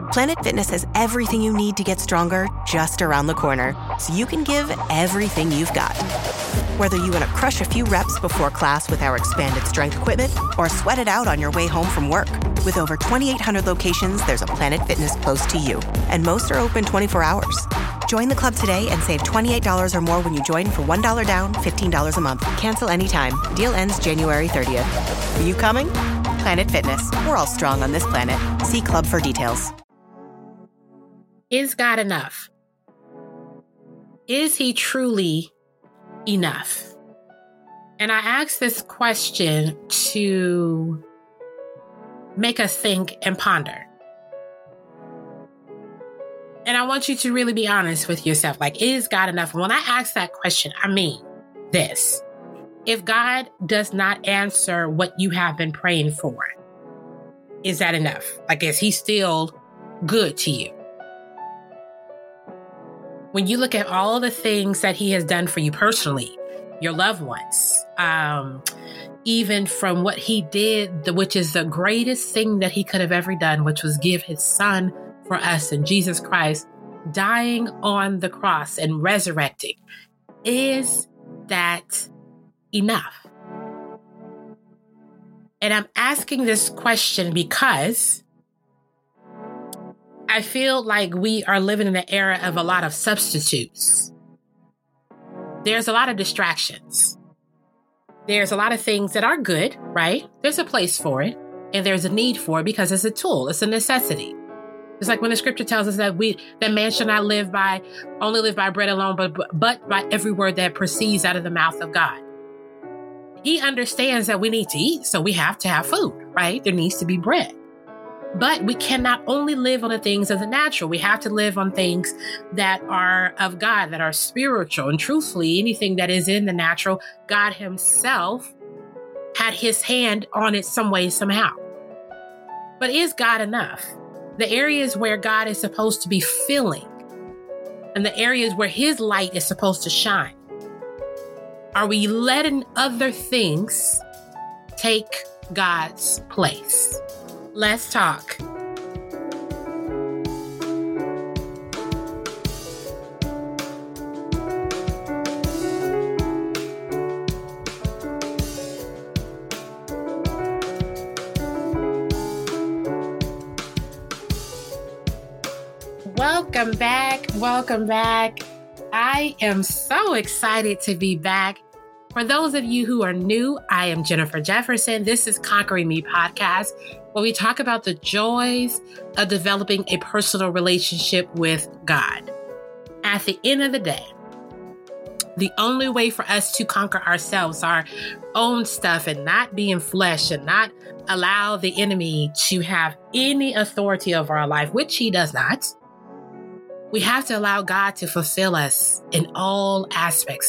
Planet Fitness has everything you need to get stronger just around the corner, so you can give everything you've got. Whether you want to crush a few reps before class with our expanded strength equipment or sweat it out on your way home from work. With over 2,800 locations, there's a Planet Fitness close to you, and most are open 24 hours. Join the club today and save $28 or more when you join for $1 down, $15 a month. Cancel anytime. Deal ends January 30th. Are you coming? Planet Fitness. We're all strong on this planet. See club for details. Is God enough? Is he truly enough? And I ask this question to make us think and ponder. And I want you to really be honest with yourself. Like, is God enough? When I ask that question, I mean this. If God does not answer what you have been praying for, is that enough? Like, is he still good to you? When you look at all the things that he has done for you personally, your loved ones, even from what he did, which is the greatest thing that he could have ever done, which was give his son for us in Jesus Christ, dying on the cross and resurrecting. Is that enough? And I'm asking this question because I feel like we are living in an era of a lot of substitutes. There's a lot of distractions. There's a lot of things that are good, right? There's a place for it, and there's a need for it because it's a tool. It's a necessity. It's like when the scripture tells us that man shall not only live by bread alone, but by every word that proceeds out of the mouth of God. He understands that we need to eat, so we have to have food, right? There needs to be bread. But we cannot only live on the things of the natural. We have to live on things that are of God, that are spiritual. And truthfully, anything that is in the natural, God himself had his hand on it some way, somehow. But is God enough? The areas where God is supposed to be filling and the areas where his light is supposed to shine, are we letting other things take God's place? Let's talk. Welcome back. I am so excited to be back. For those of you who are new, I am Jennifer Jefferson. This is Conquering Me podcast, where we talk about the joys of developing a personal relationship with God. At the end of the day, the only way for us to conquer ourselves, our own stuff, and not be in flesh and not allow the enemy to have any authority over our life, which he does not, we have to allow God to fulfill us in all aspects,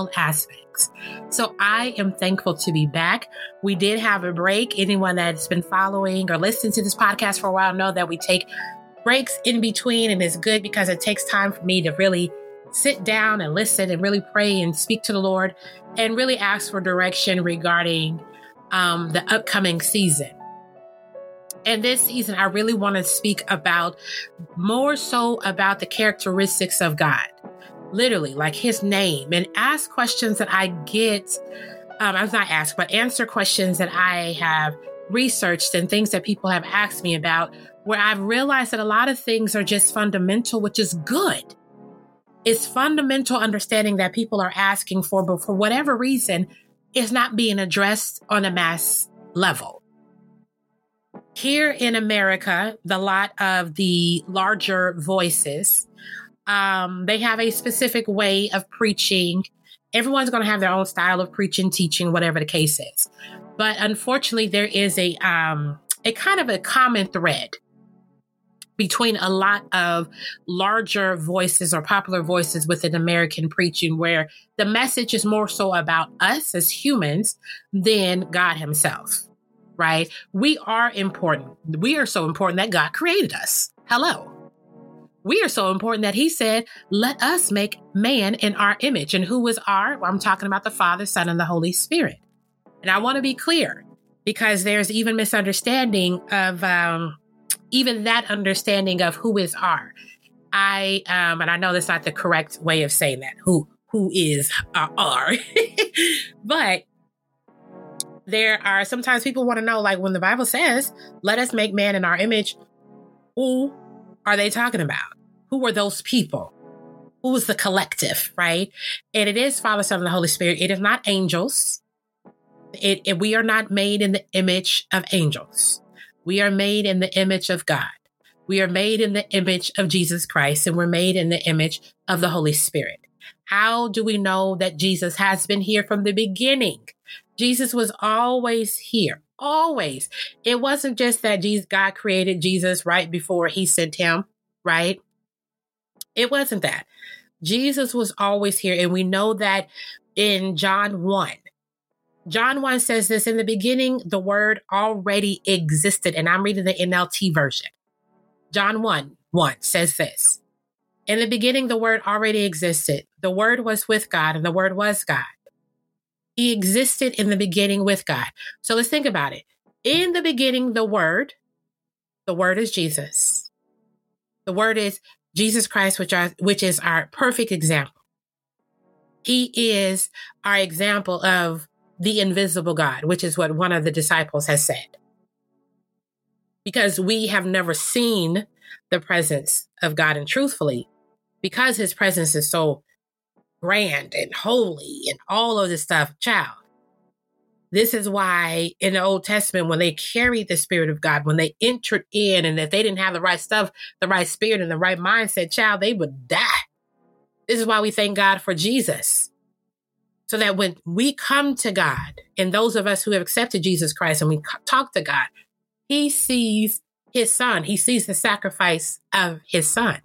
So I am thankful to be back. We did have a break. Anyone that's been following or listening to this podcast for a while know that we take breaks in between, and it's good because it takes time for me to really sit down and listen and really pray and speak to the Lord and really ask for direction regarding the upcoming season. And this season, I really want to speak about more so about the characteristics of God, literally like his name, and ask questions that I get. Answer questions that I have researched and things that people have asked me about, where I've realized that a lot of things are just fundamental, which is good. It's fundamental understanding that people are asking for, but for whatever reason, it's not being addressed on a mass level. Here in America, a lot of the larger voices, they have a specific way of preaching. Everyone's going to have their own style of preaching, teaching, whatever the case is. But unfortunately, there is a kind of a common thread between a lot of larger voices or popular voices within American preaching, where the message is more so about us as humans than God himself. Right? We are important. We are so important that God created us. Hello. We are so important that he said, let us make man in our image. And who is our? Well, I'm talking about the Father, Son, and the Holy Spirit. And I want to be clear because there's even misunderstanding of even that understanding of who is are. And I know that's not the correct way of saying that, who is are. But there are sometimes people want to know, like when the Bible says, let us make man in our image, who are they talking about? Who are those people? Who is the collective, right? And it is Father, Son, and the Holy Spirit. It is not angels. We are not made in the image of angels. We are made in the image of God. We are made in the image of Jesus Christ, and we're made in the image of the Holy Spirit. How do we know that Jesus has been here from the beginning? Jesus was always here, always. It wasn't just that God created Jesus right before he sent him, right? It wasn't that. Jesus was always here, and we know that in John 1. John 1 says this, in the beginning, the word already existed, and I'm reading the NLT version. John 1 says this, in the beginning, the word already existed. The word was with God, and the word was God. He existed in the beginning with God. So let's think about it. In the beginning, the word is Jesus. The word is Jesus Christ, which is our perfect example. He is our example of the invisible God, which is what one of the disciples has said. Because we have never seen the presence of God, and truthfully, because his presence is so grand and holy and all of this stuff, child. This is why in the Old Testament, when they carried the Spirit of God, when they entered in, and if they didn't have the right stuff, the right spirit and the right mindset, child, they would die. This is why we thank God for Jesus. So that when we come to God, and those of us who have accepted Jesus Christ and we talk to God, he sees his son. He sees the sacrifice of his son.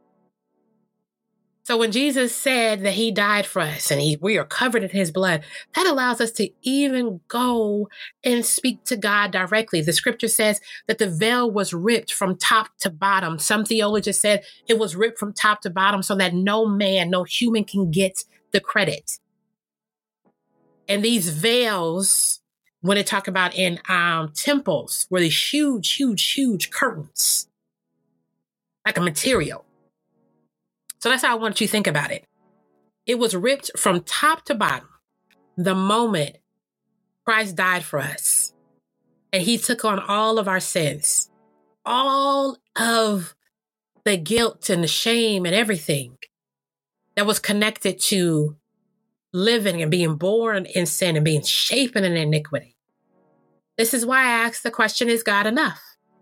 So when Jesus said that he died for us and we are covered in his blood, that allows us to even go and speak to God directly. The scripture says that the veil was ripped from top to bottom. Some theologians said it was ripped from top to bottom so that no human can get the credit. And these veils, when they talk about in temples, were these huge curtains, like a material. So that's how I want you to think about it. It was ripped from top to bottom the moment Christ died for us. And he took on all of our sins, all of the guilt and the shame and everything that was connected to living and being born in sin and being shapen in iniquity. This is why I ask the question, is God enough?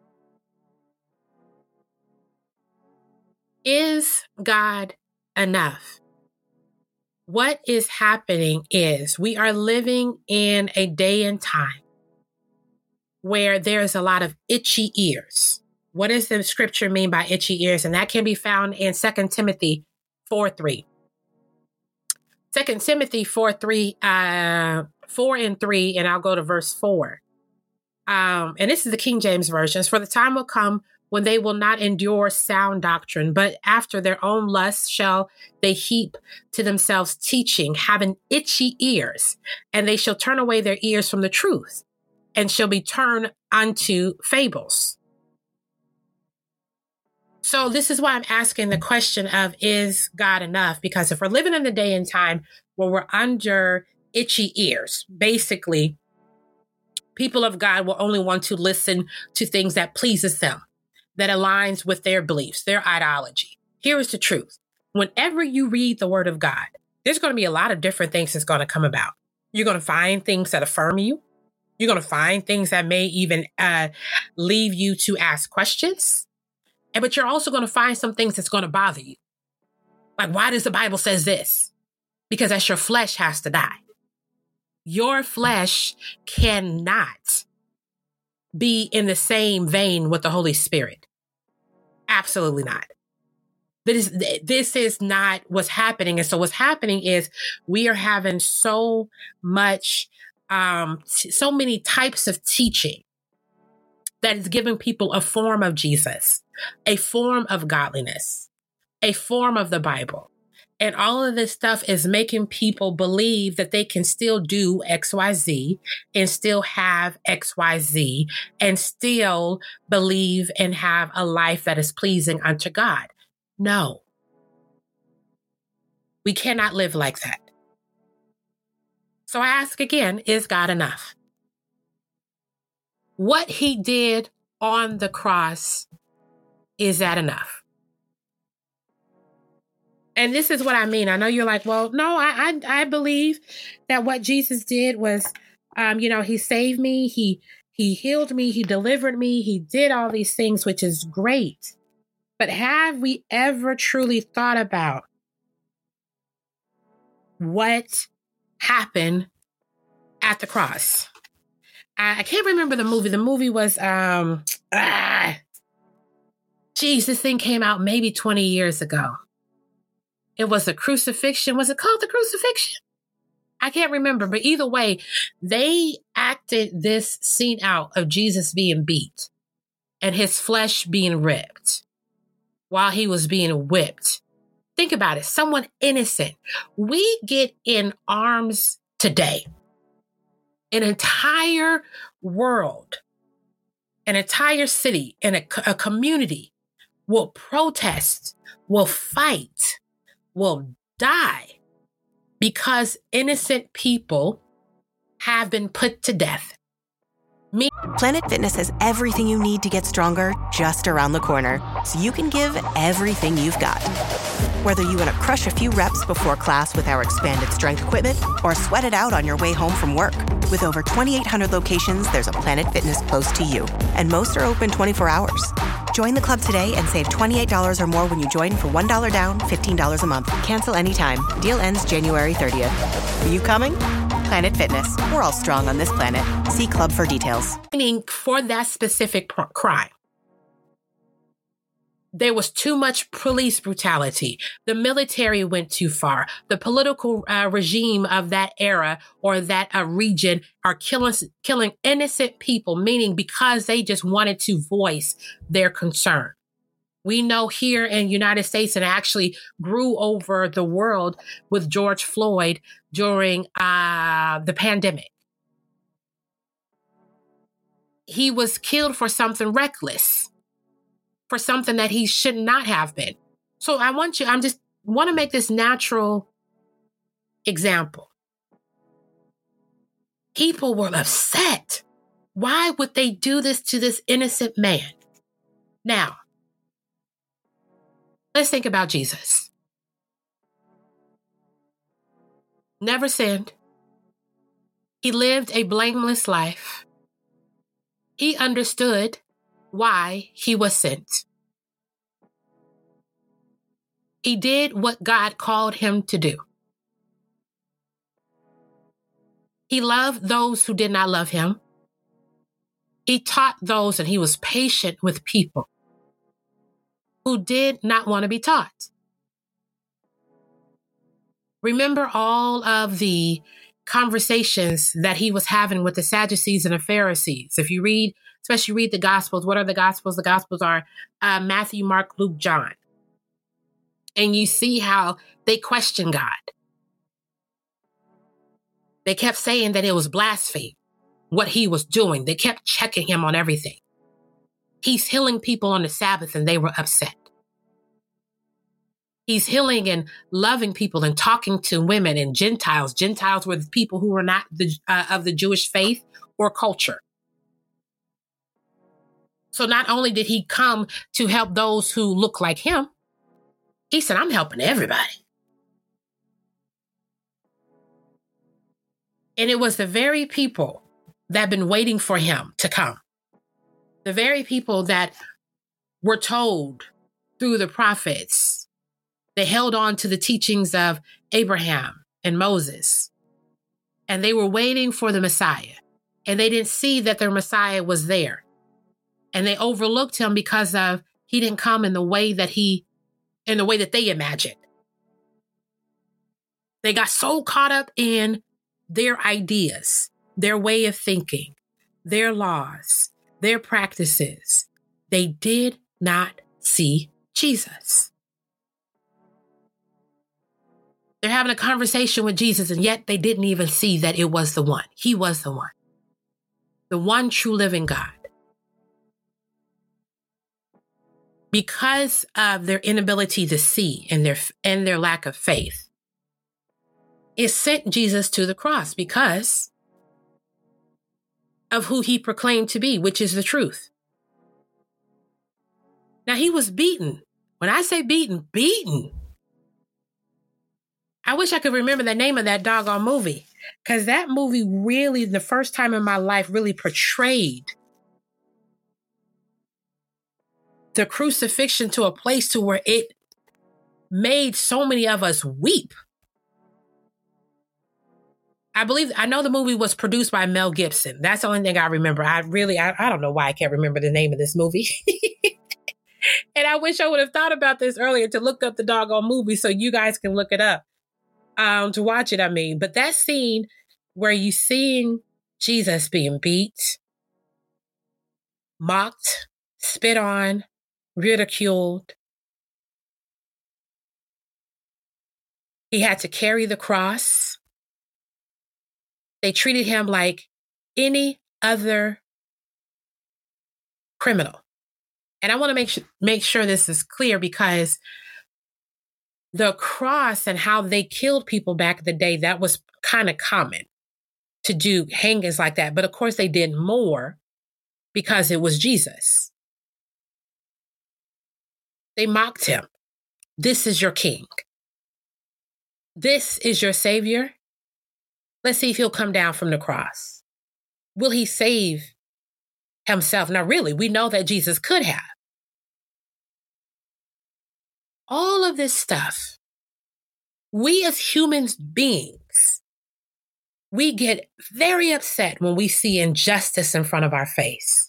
Is God enough? What is happening is we are living in a day and time where there's a lot of itchy ears. What does the scripture mean by itchy ears? And that can be found in 2 Timothy 4:3. 2 Timothy 4:3, 4 and 3, and I'll go to verse 4. And this is the King James Version. For the time will come when they will not endure sound doctrine, but after their own lusts shall they heap to themselves teaching, having itchy ears, and they shall turn away their ears from the truth, and shall be turned unto fables. So this is why I'm asking the question of, is God enough? Because if we're living in the day and time where we're under itchy ears, basically, people of God will only want to listen to things that pleases them, that aligns with their beliefs, their ideology. Here is the truth. Whenever you read the word of God, there's going to be a lot of different things that's going to come about. You're going to find things that affirm you. You're going to find things that may even leave you to ask questions. But you're also going to find some things that's going to bother you. Like, why does the Bible says this? Because that's your flesh has to die. Your flesh cannot be in the same vein with the Holy Spirit. Absolutely not. This is not what's happening. And so what's happening is we are having so many types of teaching that is giving people a form of Jesus, a form of godliness, a form of the Bible. And all of this stuff is making people believe that they can still do XYZ and still have XYZ and still believe and have a life that is pleasing unto God. No, we cannot live like that. So I ask again, is God enough? What he did on the cross, is that enough? And this is what I mean. I know you're like, well, no, I believe that what Jesus did was, he saved me. He healed me. He delivered me. He did all these things, which is great. But have we ever truly thought about what happened at the cross? I can't remember the movie. The movie was, this thing came out maybe 20 years ago. It was the crucifixion. Was it called the crucifixion? I can't remember, but either way, they acted this scene out of Jesus being beat and his flesh being ripped while he was being whipped. Think about it. Someone innocent. We get in arms today. An entire world, an entire city, and a community will protest, will fight, will die because innocent people have been put to death. Planet Fitness has everything you need to get stronger just around the corner, so you can give everything you've got. Whether you want to crush a few reps before class with our expanded strength equipment or sweat it out on your way home from work. With over 2,800 locations, there's a Planet Fitness close to you, and most are open 24 hours. Join the club today and save $28 or more when you join for $1 down, $15 a month. Cancel anytime. Deal ends January 30th. Are you coming? Planet Fitness. We're all strong on this planet. See club for details. Meaning for that specific crime, there was too much police brutality. The military went too far. The political regime of that era or that region are killing innocent people, meaning because they just wanted to voice their concern. We know here in the United States, and actually grew over the world with George Floyd during the pandemic. He was killed for something reckless, for something that he should not have been. So I want to make this natural example. People were upset. Why would they do this to this innocent man? Now, let's think about Jesus. Never sinned. He lived a blameless life. He understood why he was sent. He did what God called him to do. He loved those who did not love him. He taught those, and he was patient with people who did not want to be taught. Remember all of the conversations that he was having with the Sadducees and the Pharisees. If you read, especially read the Gospels, what are the Gospels? The Gospels are Matthew, Mark, Luke, John. And you see how they question God. They kept saying that it was blasphemy, what he was doing. They kept checking him on everything. He's healing people on the Sabbath, and they were upset. He's healing and loving people and talking to women and Gentiles. Gentiles were the people who were not of the Jewish faith or culture. So not only did he come to help those who look like him, he said, I'm helping everybody. And it was the very people that had been waiting for him to come. The very people that were told through the prophets. They held on to the teachings of Abraham and Moses. And they were waiting for the Messiah. And they didn't see that their Messiah was there. And they overlooked him because of he didn't come in the way that they imagined. They got so caught up in their ideas, their way of thinking, their laws, their practices. They did not see Jesus. They're having a conversation with Jesus, and yet they didn't even see that it was the one. He was the one true living God. Because of their inability to see and their lack of faith, it sent Jesus to the cross because of who he proclaimed to be, which is the truth. Now, he was beaten. When I say beaten, beaten. I wish I could remember the name of that doggone movie, because that movie really, the first time in my life, really portrayed the crucifixion to a place to where it made so many of us weep. I know the movie was produced by Mel Gibson. That's the only thing I remember. I don't know why I can't remember the name of this movie. And I wish I would have thought about this earlier to look up the doggone movie so you guys can look it up. To watch it, I mean. But that scene where you seeing Jesus being beat, mocked, spit on, ridiculed. He had to carry the cross. They treated him like any other criminal. And I want to make sure this is clear, because the cross and how they killed people back in the day, that was kind of common to do hangings like that. But of course, they did more because it was Jesus. They mocked him. This is your king. This is your savior. Let's see if he'll come down from the cross. Will he save himself? Now, really, we know that Jesus could have. All of this stuff, we as human beings, we get very upset when we see injustice in front of our face.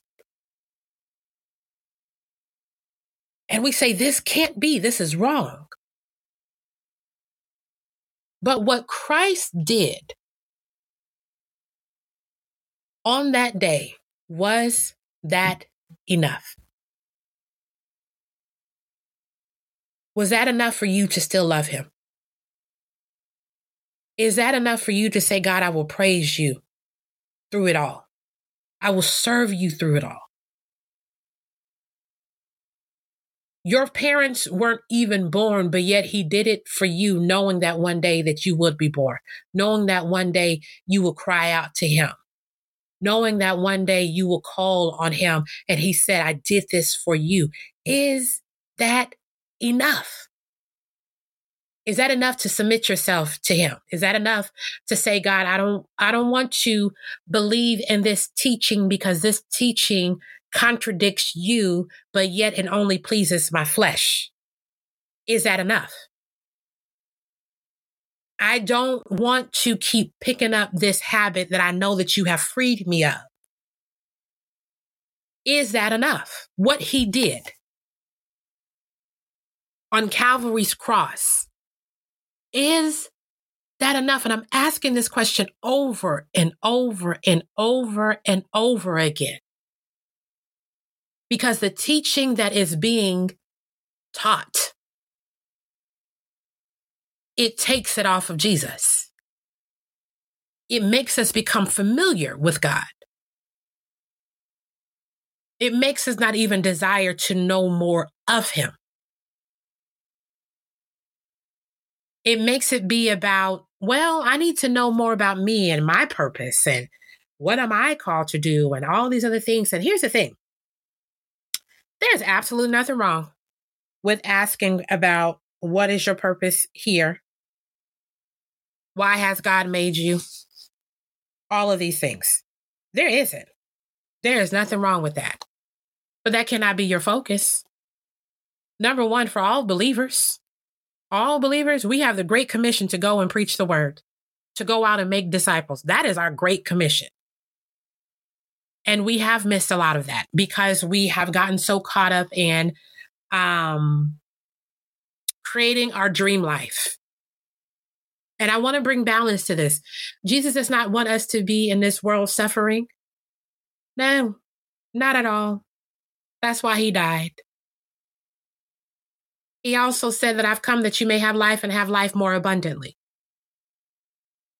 And we say, this can't be, this is wrong. But what Christ did on that day, was that enough? Was that enough for you to still love him? Is that enough for you to say, God, I will praise you through it all. I will serve you through it all. Your parents weren't even born, but yet he did it for you, knowing that one day that you would be born, knowing that one day you will cry out to him, knowing that one day you will call on him. And he said, I did this for you. Is that enough? Is that enough to submit yourself to him? Is that enough to say, God, I don't want to believe in this teaching because this teaching contradicts you, but yet it only pleases my flesh? Is that enough? I don't want to keep picking up this habit that I know that you have freed me of. Is that enough? What he did on Calvary's cross, is that enough? And I'm asking this question over and over and over and over again, because the teaching that is being taught, it takes it off of Jesus. It makes us become familiar with God. It makes us not even desire to know more of him. It makes it be about, well, I need to know more about me and my purpose and what am I called to do and all these other things. And here's the thing. There's absolutely nothing wrong with asking about what is your purpose here? Why has God made you? All of these things. There isn't. There is nothing wrong with that. But that cannot be your focus. Number one, for all believers, we have the Great Commission to go and preach the word, to go out and make disciples. That is our Great Commission. And we have missed a lot of that because we have gotten so caught up in creating our dream life. And I want to bring balance to this. Jesus does not want us to be in this world suffering. No, not at all. That's why he died. He also said that I've come that you may have life and have life more abundantly.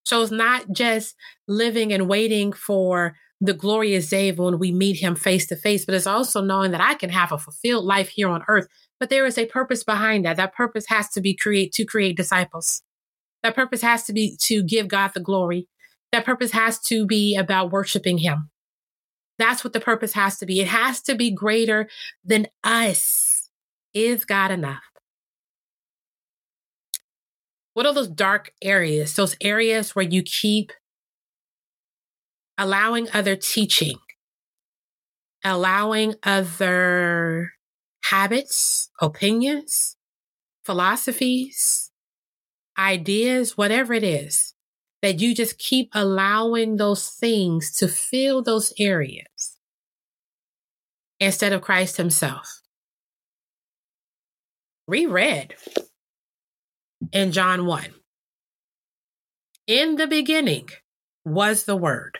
So it's not just living and waiting for the glorious day when we meet him face to face, but it's also knowing that I can have a fulfilled life here on earth. But there is a purpose behind that. That purpose has to be to create disciples. That purpose has to be to give God the glory. That purpose has to be about worshiping him. That's what the purpose has to be. It has to be greater than us. Is God enough? What are those dark areas? Those areas where you keep allowing other teaching, allowing other habits, opinions, philosophies, ideas, whatever it is, that you just keep allowing those things to fill those areas instead of Christ himself. We read in John 1, in the beginning was the Word.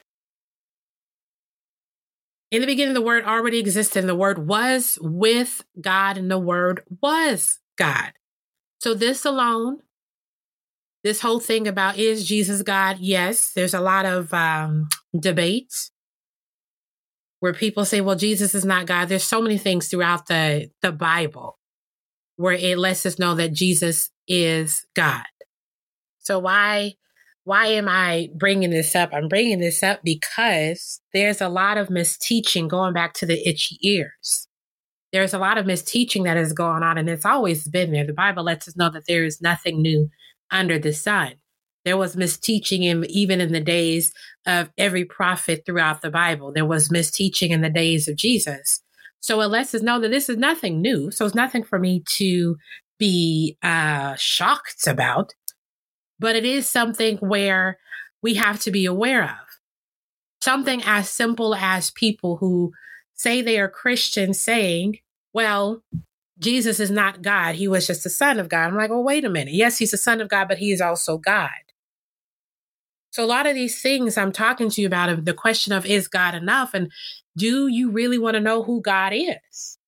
In the beginning, the Word already existed, and the Word was with God, and the Word was God. So this alone, this whole thing about, is Jesus God? Yes, there's a lot of debates where people say, well, Jesus is not God. There's so many things throughout the Bible where it lets us know that Jesus is God. So why am I bringing this up? I'm bringing this up because there's a lot of misteaching going back to the itchy ears. There's a lot of misteaching that is going on, and it's always been there. The Bible lets us know that there is nothing new under the sun. There was misteaching even in the days of every prophet throughout the Bible. There was misteaching in the days of Jesus. So it lets us know that this is nothing new. So it's nothing for me to be shocked about. But it is something where we have to be aware of. Something as simple as people who say they are Christian saying, well, Jesus is not God. He was just the Son of God. I'm like, well, wait a minute. Yes, he's the Son of God, but he is also God. So a lot of these things I'm talking to you about, the question of, is God enough? And do you really want to know who God is?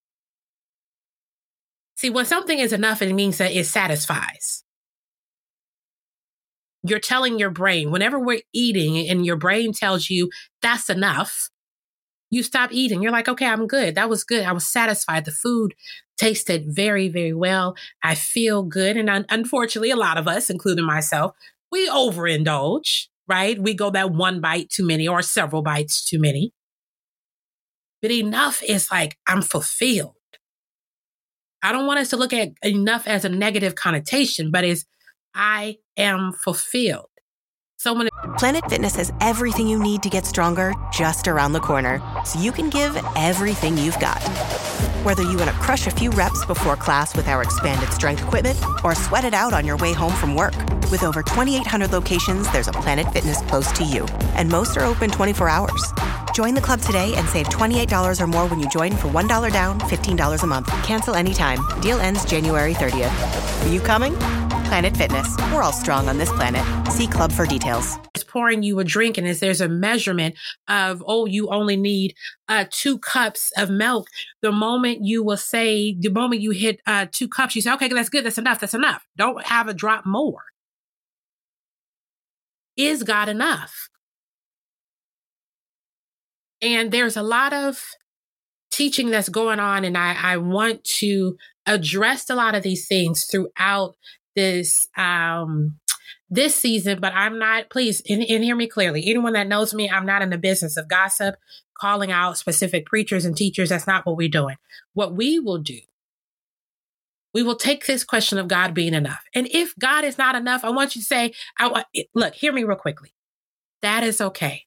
See, when something is enough, it means that it satisfies. You're telling your brain, whenever we're eating and your brain tells you that's enough, you stop eating. You're like, okay, I'm good. That was good. I was satisfied. The food tasted very, very well. I feel good. And unfortunately, a lot of us, including myself, we overindulge, right? We go that one bite too many or several bites too many. But enough is like, I'm fulfilled. I don't want us to look at enough as a negative connotation, but it's, I am fulfilled. Planet Fitness has everything you need to get stronger just around the corner, so you can give everything you've got. Whether you want to crush a few reps before class with our expanded strength equipment or sweat it out on your way home from work. With over 2,800 locations, there's a Planet Fitness close to you, and most are open 24 hours. Join the club today and save $28 or more when you join for $1 down, $15 a month. Cancel anytime. Deal ends January 30th. Are you coming? Planet Fitness. We're all strong on this planet. See club for details. It's pouring you a drink, and there's a measurement of, oh, you only need 2 cups of milk. The moment you hit 2 cups, you say, okay, that's good. That's enough. Don't have a drop more. Is God enough? And there's a lot of teaching that's going on, and I want to address a lot of these things throughout this this season, but I'm not, please, and hear me clearly. Anyone that knows me, I'm not in the business of gossip, calling out specific preachers and teachers. That's not what we're doing. What we will do, we will take this question of God being enough. And if God is not enough, I want you to say, look, hear me real quickly. That is okay.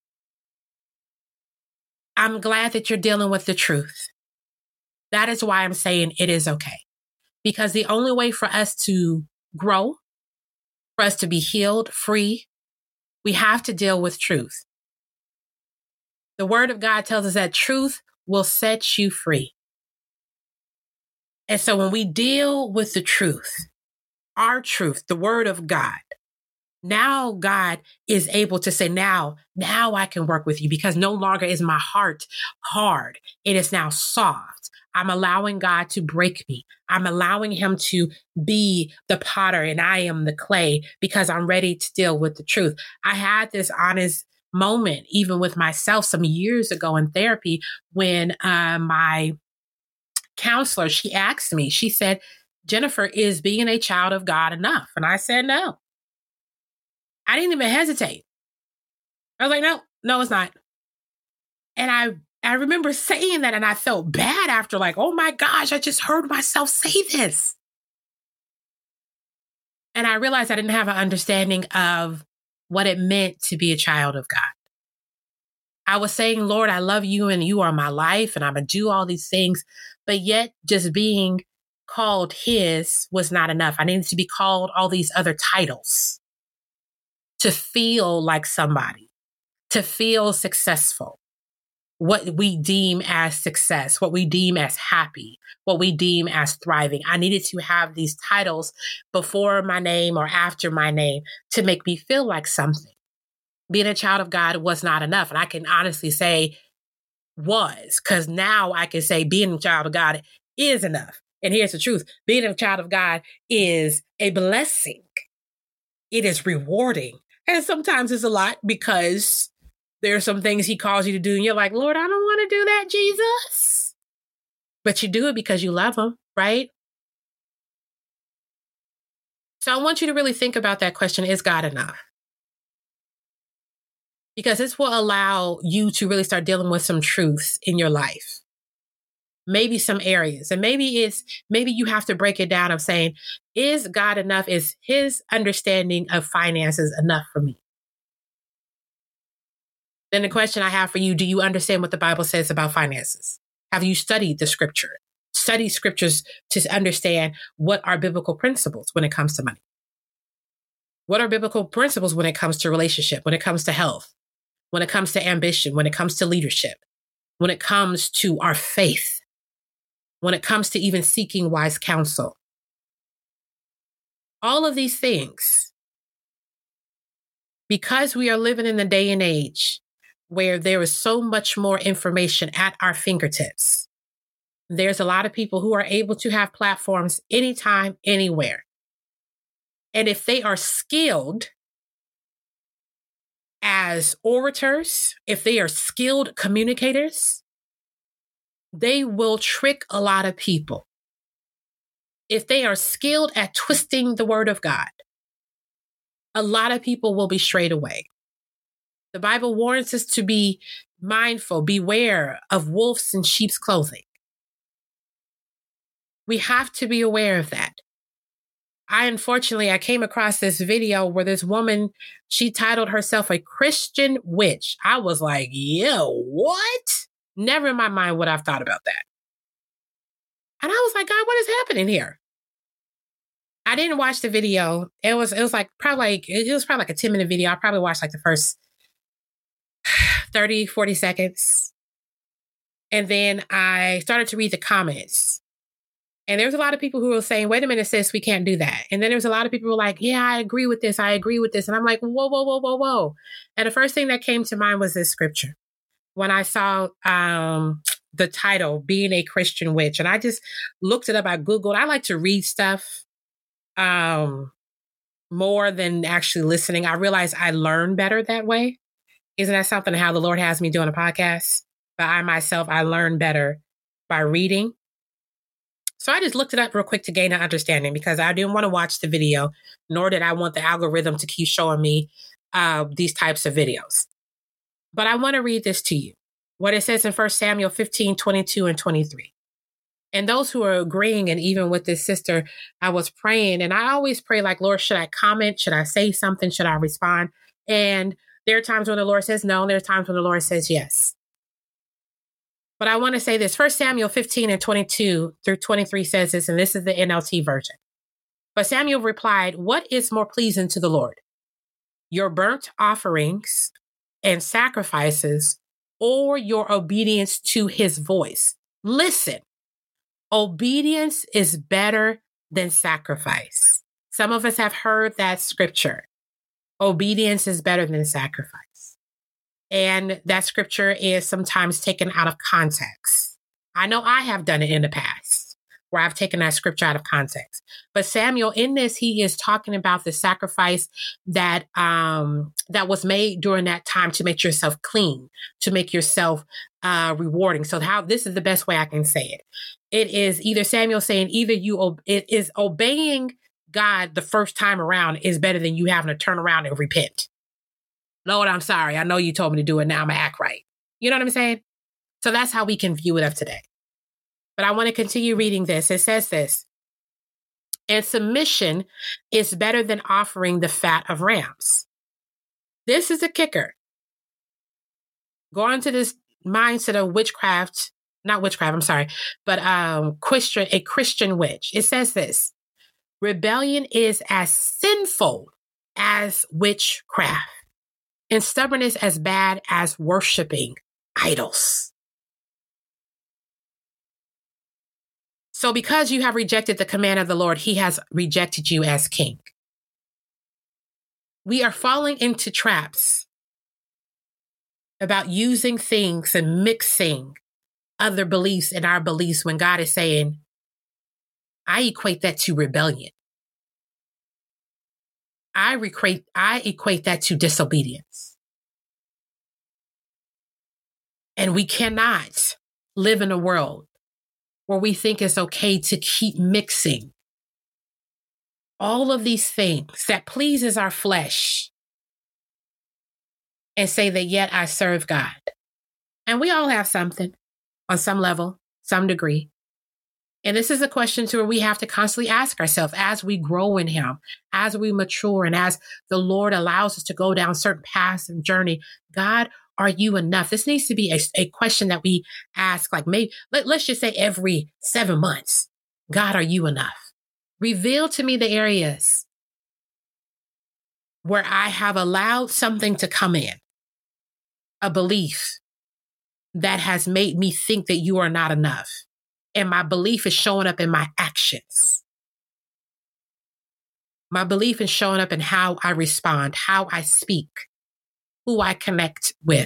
I'm glad that you're dealing with the truth. That is why I'm saying it is okay. Because the only way for us to grow, for us to be healed, free, we have to deal with truth. The Word of God tells us that truth will set you free. And so when we deal with the truth, our truth, the Word of God, now God is able to say, now I can work with you, because no longer is my heart hard. It is now soft. I'm allowing God to break me. I'm allowing him to be the potter and I am the clay because I'm ready to deal with the truth. I had this honest moment, even with myself some years ago in therapy, when my counselor, she asked me, she said, Jennifer, is being a child of God enough? And I said, no. I didn't even hesitate. I was like, no, it's not. And I remember saying that and I felt bad after, like, oh my gosh, I just heard myself say this. And I realized I didn't have an understanding of what it meant to be a child of God. I was saying, Lord, I love you and you are my life and I'm going to do all these things. But yet just being called his was not enough. I needed to be called all these other titles to feel like somebody, to feel successful. What we deem as success, what we deem as happy, what we deem as thriving. I needed to have these titles before my name or after my name to make me feel like something. Being a child of God was not enough. And I can honestly say was, because now I can say being a child of God is enough. And here's the truth. Being a child of God is a blessing. It is rewarding. And sometimes it's a lot because there are some things he calls you to do and you're like, Lord, I don't want to do that, Jesus. But you do it because you love him, right? So I want you to really think about that question, is God enough? Because this will allow you to really start dealing with some truths in your life. Maybe some areas. And maybe you have to break it down of saying, is God enough? Is his understanding of finances enough for me? Then the question I have for you, do you understand what the Bible says about finances? Have you studied the scripture? Study scriptures to understand what are biblical principles when it comes to money? What are biblical principles when it comes to relationship, when it comes to health, when it comes to ambition, when it comes to leadership, when it comes to our faith, when it comes to even seeking wise counsel? All of these things, because we are living in the day and age where there is so much more information at our fingertips. There's a lot of people who are able to have platforms anytime, anywhere. And if they are skilled as orators, if they are skilled communicators, they will trick a lot of people. If they are skilled at twisting the word of God, a lot of people will be strayed away. The Bible warns us to be mindful, beware of wolves in sheep's clothing. We have to be aware of that. I came across this video where this woman, she titled herself a Christian witch. I was like, yo, what? Never in my mind would I've thought about that. And I was like, God, what is happening here? I didn't watch the video. It was probably like a 10-minute video. I probably watched like the first 30, 40 seconds. And then I started to read the comments. And there was a lot of people who were saying, wait a minute, sis, we can't do that. And then there was a lot of people who were like, yeah, I agree with this. I agree with this. And I'm like, whoa, whoa, whoa, whoa, whoa. And the first thing that came to mind was this scripture. When I saw the title, Being a Christian Witch. And I just looked it up. I Googled. I like to read stuff more than actually listening. I realize I learn better that way. Isn't that something, how the Lord has me doing a podcast? But I learn better by reading. So I just looked it up real quick to gain an understanding because I didn't want to watch the video, nor did I want the algorithm to keep showing me these types of videos. But I want to read this to you. What it says in 1 Samuel 15, 22 and 23. And those who are agreeing, and even with this sister, I was praying, and I always pray like, Lord, should I comment? Should I say something? Should I respond? And there are times when the Lord says no, and there are times when the Lord says yes. But I want to say this. 1 Samuel 15 and 22 through 23 says this, and this is the NLT version. But Samuel replied, what is more pleasing to the Lord? Your burnt offerings and sacrifices, or your obedience to his voice? Listen, obedience is better than sacrifice. Some of us have heard that scripture. Obedience is better than sacrifice. And that scripture is sometimes taken out of context. I know I have done it in the past where I've taken that scripture out of context. But Samuel, in this, he is talking about the sacrifice that that was made during that time to make yourself clean, to make yourself rewarding. So how this is the best way I can say it. It is either Samuel saying either it is obeying God the first time around is better than you having to turn around and repent. Lord, I'm sorry. I know you told me to do it. Now I'm going to act right. You know what I'm saying? So that's how we can view it of today. But I want to continue reading this. It says this, and submission is better than offering the fat of rams. This is a kicker. Go on to this mindset of a Christian witch. It says this, rebellion is as sinful as witchcraft, and stubbornness as bad as worshiping idols. So because you have rejected the command of the Lord, he has rejected you as king. We are falling into traps about using things and mixing other beliefs in our beliefs when God is saying, I equate that to rebellion. I equate that to disobedience. And we cannot live in a world where we think it's okay to keep mixing all of these things that pleases our flesh and say that yet I serve God. And we all have something on some level, some degree. And this is a question to where we have to constantly ask ourselves as we grow in him, as we mature, and as the Lord allows us to go down certain paths and journey. God, are you enough? This needs to be a question that we ask, like maybe, let's just say every 7 months. God, are you enough? Reveal to me the areas where I have allowed something to come in, a belief that has made me think that you are not enough. And my belief is showing up in my actions. My belief is showing up in how I respond, how I speak, who I connect with.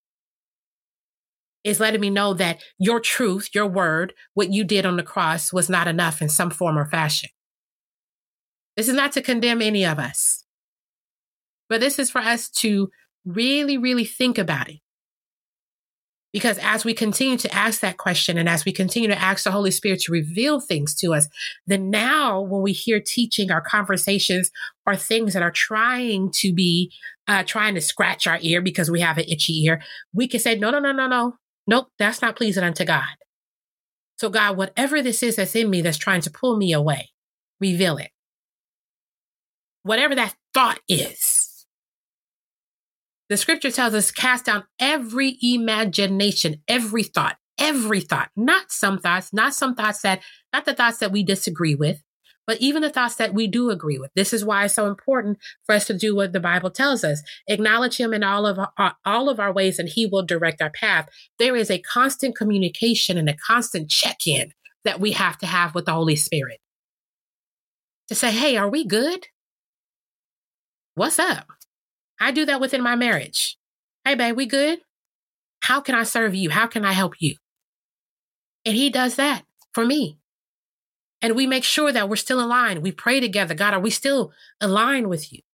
Is letting me know that your truth, your word, what you did on the cross was not enough in some form or fashion. This is not to condemn any of us, but this is for us to really, really think about it. Because as we continue to ask that question and as we continue to ask the Holy Spirit to reveal things to us, then now when we hear teaching or conversations or things that are trying to scratch our ear because we have an itchy ear, we can say, no. Nope, that's not pleasing unto God. So God, whatever this is that's in me that's trying to pull me away, reveal it. Whatever that thought is. The scripture tells us cast down every imagination, every thought, not some thoughts, not the thoughts that we disagree with, but even the thoughts that we do agree with. This is why it's so important for us to do what the Bible tells us. Acknowledge him in all of our ways and he will direct our path. There is a constant communication and a constant check-in that we have to have with the Holy Spirit. To say, hey, are we good? What's up? I do that within my marriage. Hey, babe, we good? How can I serve you? How can I help you? And he does that for me. And we make sure that we're still aligned. We pray together. God, are we still aligned with you?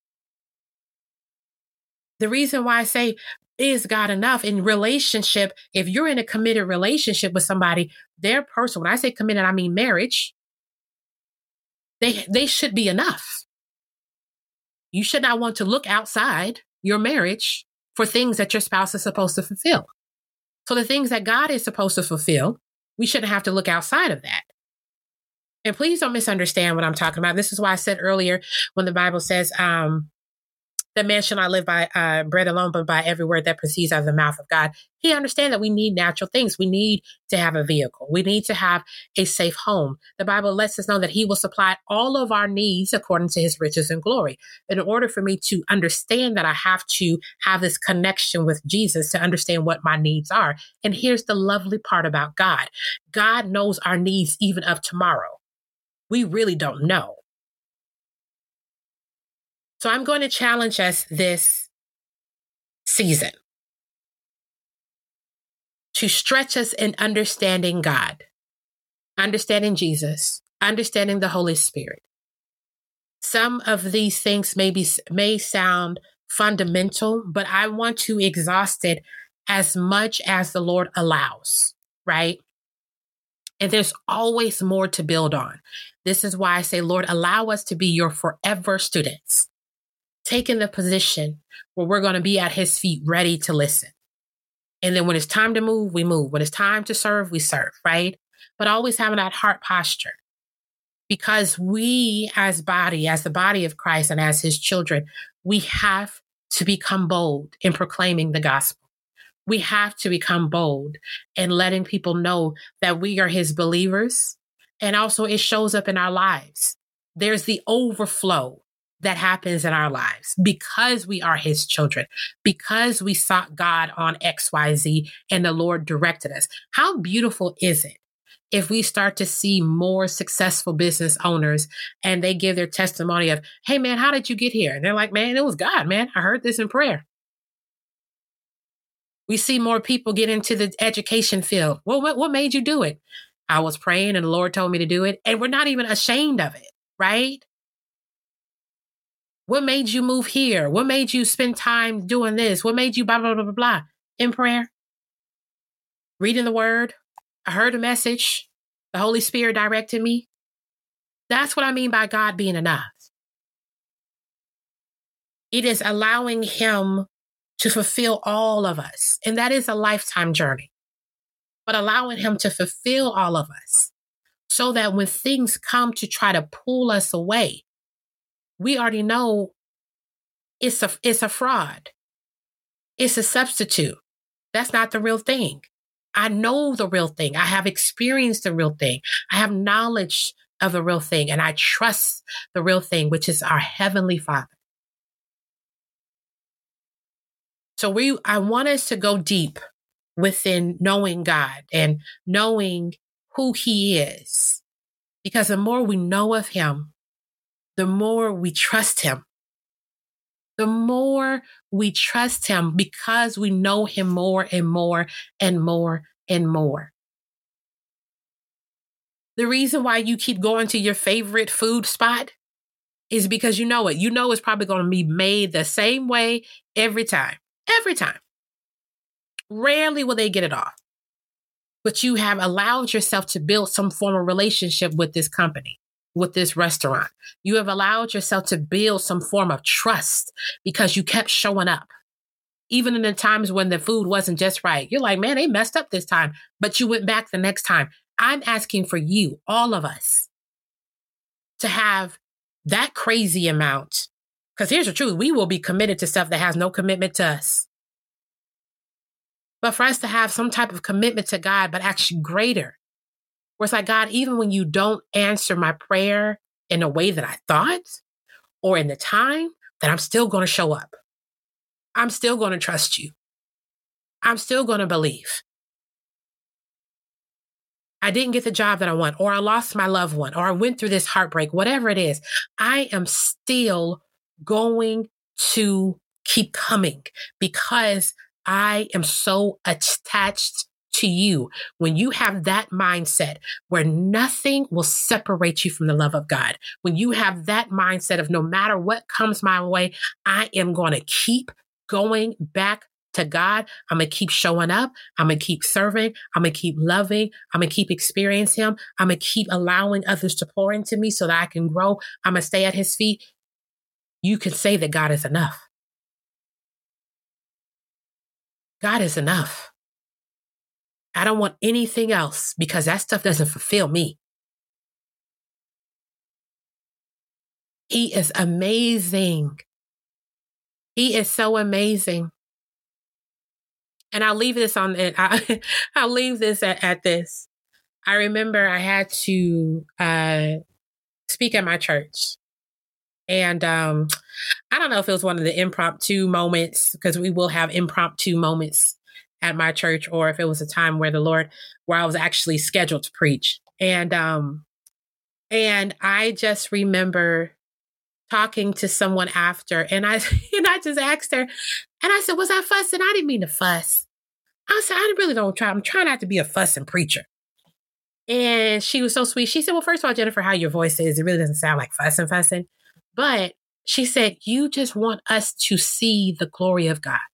The reason why I say, is God enough in relationship? If you're in a committed relationship with somebody, their person, when I say committed, I mean marriage, they should be enough. You should not want to look outside your marriage for things that your spouse is supposed to fulfill. So the things that God is supposed to fulfill, we shouldn't have to look outside of that. And please don't misunderstand what I'm talking about. This is why I said earlier when the Bible says, that man shall not live by bread alone, but by every word that proceeds out of the mouth of God. He understands that we need natural things. We need to have a vehicle. We need to have a safe home. The Bible lets us know that he will supply all of our needs according to his riches and glory. In order for me to understand that, I have to have this connection with Jesus to understand what my needs are. And here's the lovely part about God. God knows our needs even of tomorrow. We really don't know. So I'm going to challenge us this season to stretch us in understanding God, understanding Jesus, understanding the Holy Spirit. Some of these things may sound fundamental, but I want to exhaust it as much as the Lord allows, right? And there's always more to build on. This is why I say, Lord, allow us to be your forever students, taking the position where we're going to be at his feet, ready to listen. And then when it's time to move, we move. When it's time to serve, we serve, right? But always having that heart posture. Because we as the body of Christ and as his children, we have to become bold in proclaiming the gospel. We have to become bold in letting people know that we are his believers. And also it shows up in our lives. There's the overflow that happens in our lives because we are his children, because we sought God on XYZ and the Lord directed us. How beautiful is it if we start to see more successful business owners and they give their testimony of, hey, man, how did you get here? And they're like, man, it was God, man. I heard this in prayer. We see more people get into the education field. Well, what made you do it? I was praying and the Lord told me to do it. And we're not even ashamed of it, right? What made you move here? What made you spend time doing this? What made you blah, blah, blah, blah, blah? In prayer, reading the word. I heard a message. The Holy Spirit directed me. That's what I mean by God being enough. It is allowing him to fulfill all of us. And that is a lifetime journey. But allowing him to fulfill all of us so that when things come to try to pull us away, we already know it's a fraud. It's a substitute. That's not the real thing. I know the real thing. I have experienced the real thing. I have knowledge of the real thing, and I trust the real thing, which is our Heavenly Father. So I want us to go deep within knowing God and knowing who he is, because the more we know of him, the more we trust him. The more we trust him because we know him more and more and more and more. The reason why you keep going to your favorite food spot is because you know it. You know it's probably going to be made the same way every time. Every time. Rarely will they get it off. But you have allowed yourself to build some form of relationship with this company, with this restaurant. You have allowed yourself to build some form of trust because you kept showing up. Even in the times when the food wasn't just right. You're like, man, they messed up this time. But you went back the next time. I'm asking for you, all of us, to have that crazy amount. Because here's the truth. We will be committed to stuff that has no commitment to us. But for us to have some type of commitment to God, but actually greater. Where it's like, God, even when you don't answer my prayer in a way that I thought, or in the time, that I'm still going to show up. I'm still going to trust you. I'm still going to believe. I didn't get the job that I want, or I lost my loved one, or I went through this heartbreak, whatever it is, I am still going to keep coming because I am so attached to you. When you have that mindset where nothing will separate you from the love of God, when you have that mindset of no matter what comes my way, I am going to keep going back to God. I'm going to keep showing up. I'm going to keep serving. I'm going to keep loving. I'm going to keep experiencing him. I'm going to keep allowing others to pour into me so that I can grow. I'm going to stay at his feet. You can say that God is enough. God is enough. I don't want anything else because that stuff doesn't fulfill me. He is amazing. He is so amazing. And I'll leave this on it. I'll leave this at this. I remember I had to speak at my church. And I don't know if it was one of the impromptu moments, because we will have impromptu moments at my church, or if it was a time where I was actually scheduled to preach. And I just remember talking to someone after, and I just asked her, and I said, was I fussing? I didn't mean to fuss. I said, I really don't try. I'm trying not to be a fussing preacher. And she was so sweet. She said, well, first of all, Jennifer, how your voice is, it really doesn't sound like fussing. But she said, you just want us to see the glory of God.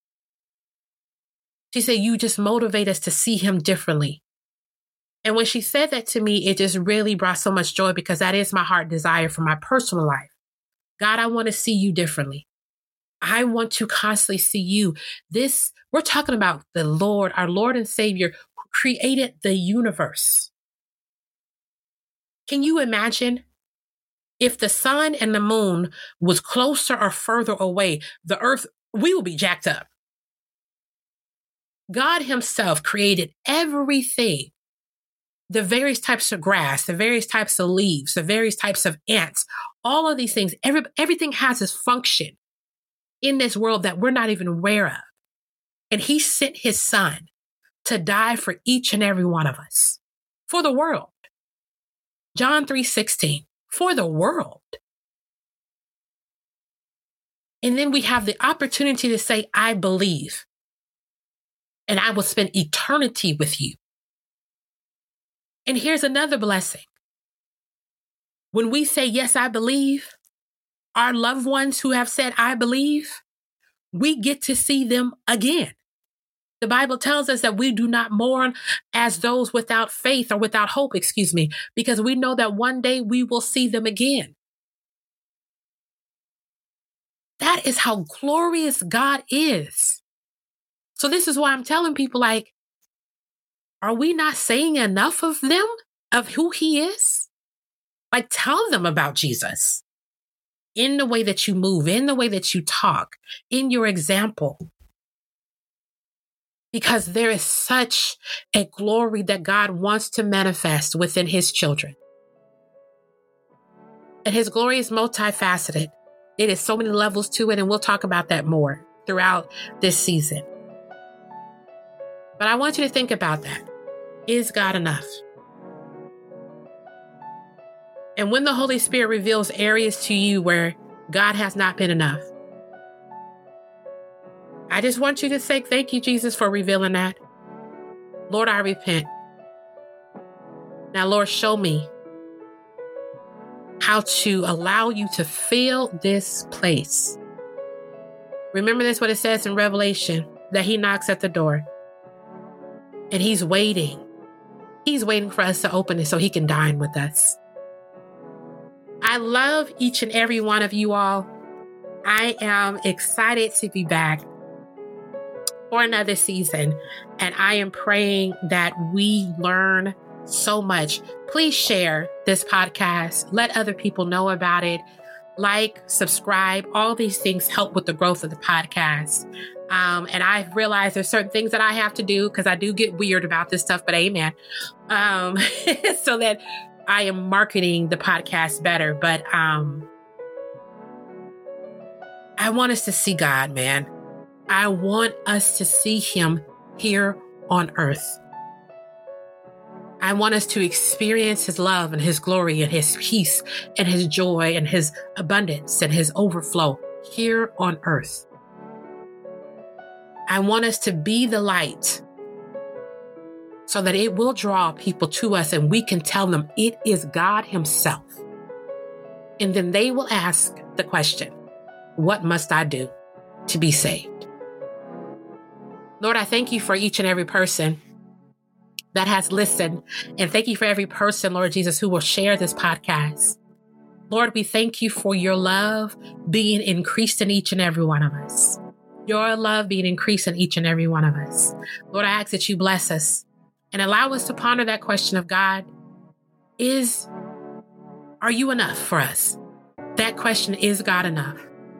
She said, you just motivate us to see him differently. And when she said that to me, it just really brought so much joy because that is my heart desire for my personal life. God, I want to see you differently. I want to constantly see you. We're talking about the Lord, our Lord and Savior, who created the universe. Can you imagine if the sun and the moon was closer or further away, the earth, we would be jacked up. God himself created everything, the various types of grass, the various types of leaves, the various types of ants, all of these things. Everything has its function in this world that we're not even aware of. And he sent his son to die for each and every one of us, for the world. John 3:16, for the world. And then we have the opportunity to say, I believe, and I will spend eternity with you. And here's another blessing. When we say, yes, I believe, our loved ones who have said, I believe, we get to see them again. The Bible tells us that we do not mourn as those without faith or without hope, because we know that one day we will see them again. That is how glorious God is. So this is why I'm telling people, like, are we not saying enough of them, of who he is? Like, tell them about Jesus in the way that you move, in the way that you talk, in your example. Because there is such a glory that God wants to manifest within his children. And his glory is multifaceted. It is so many levels to it, and we'll talk about that more throughout this season. But I want you to think about that. Is God enough? And when the Holy Spirit reveals areas to you where God has not been enough, I just want you to say, thank you, Jesus, for revealing that. Lord, I repent. Now, Lord, show me how to allow you to fill this place. Remember this, what it says in Revelation, that he knocks at the door and he's waiting. He's waiting for us to open it so he can dine with us. I love each and every one of you all. I am excited to be back for another season, and I am praying that we learn so much. Please share this podcast. Let other people know about it. Like, subscribe. All these things help with the growth of the podcast. And I've realized there's certain things that I have to do because I do get weird about this stuff, but amen. So that I am marketing the podcast better. But I want us to see God, man. I want us to see him here on earth. I want us to experience his love and his glory and his peace and his joy and his abundance and his overflow here on earth. I want us to be the light so that it will draw people to us and we can tell them it is God himself. And then they will ask the question, what must I do to be saved? Lord, I thank you for each and every person that has listened. And thank you for every person, Lord Jesus, who will share this podcast. Lord, we thank you for your love being increased in each and every one of us. Your love being increased in each and every one of us. Lord, I ask that you bless us and allow us to ponder that question of God, are you enough for us? That question, is God enough?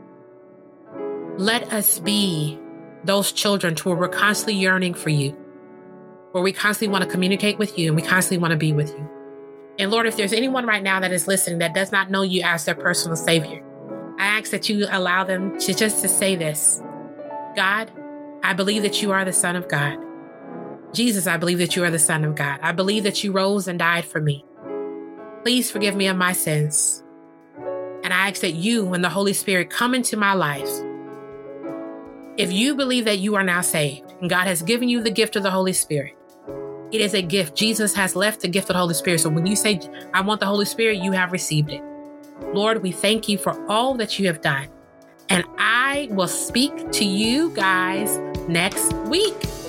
Let us be those children to where we're constantly yearning for you, where we constantly want to communicate with you and we constantly want to be with you. And Lord, if there's anyone right now that is listening that does not know you as their personal Savior, I ask that you allow them to say this. God, I believe that you are the Son of God. Jesus, I believe that you are the Son of God. I believe that you rose and died for me. Please forgive me of my sins. And I ask that you and the Holy Spirit come into my life. If you believe that you are now saved, And God has given you the gift of the Holy Spirit. It is a gift. Jesus has left the gift of the Holy Spirit. So when you say, I want the Holy Spirit, you have received it. Lord, we thank you for all that you have done. And I will speak to you guys next week.